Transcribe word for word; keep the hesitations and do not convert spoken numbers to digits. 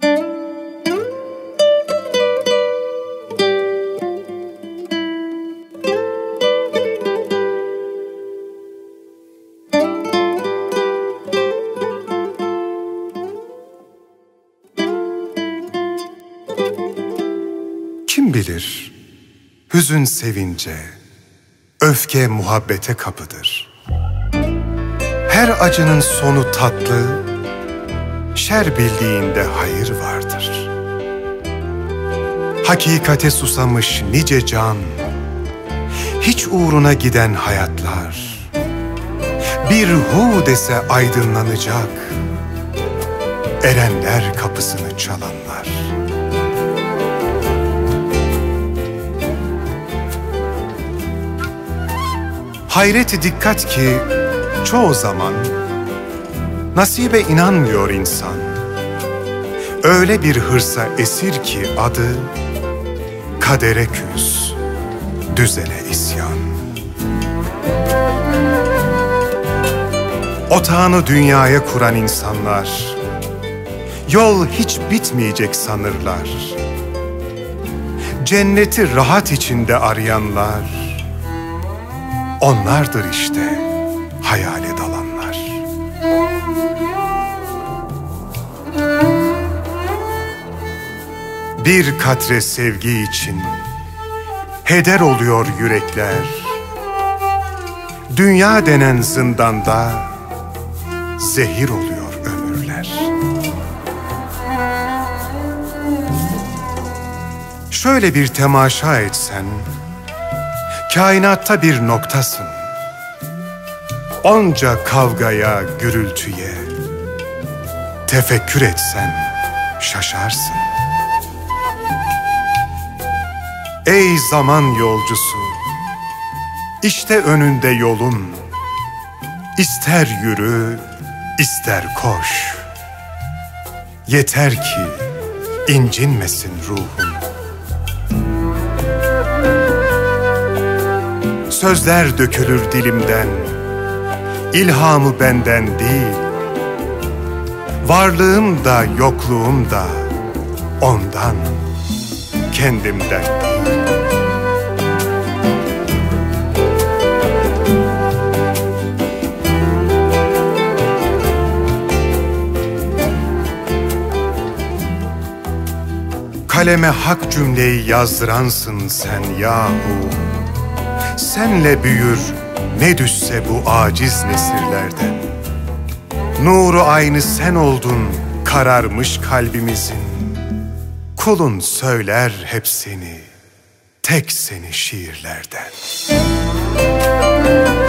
Kim bilir, hüzün sevince, öfke muhabbete kapıdır. Her acının sonu tatlı, şer bildiğinde hayır vardır. Hakikate susamış nice can, hiç uğruna giden hayatlar, bir hu dese aydınlanacak, erenler kapısını çalanlar. Hayret dikkat ki çoğu zaman nasibe inanmıyor insan. Öyle bir hırsa esir ki adı kadere küs, düzene isyan. Otağını dünyaya kuran insanlar yol hiç bitmeyecek sanırlar. Cenneti rahat içinde arayanlar onlardır işte hayale dalanlar. Bir katre sevgi için heder oluyor yürekler. Dünya denen zindanda zehir oluyor ömürler. Şöyle bir temaşa etsen, kainatta bir noktasın. Onca kavgaya, gürültüye tefekkür etsen şaşarsın. Ey zaman yolcusu, işte önünde yolun. İster yürü, ister koş. Yeter ki incinmesin ruhun. Sözler dökülür dilimden, ilhamı benden değil. Varlığım da yokluğum da ondan, kendimden değil. Kaleme hak cümleyi yazdıransın sen yahu. Senle büyür ne düşse bu aciz nesirlerden. Nuru aynı sen oldun kararmış kalbimizin. Kulun söyler hep seni, tek seni şiirlerden.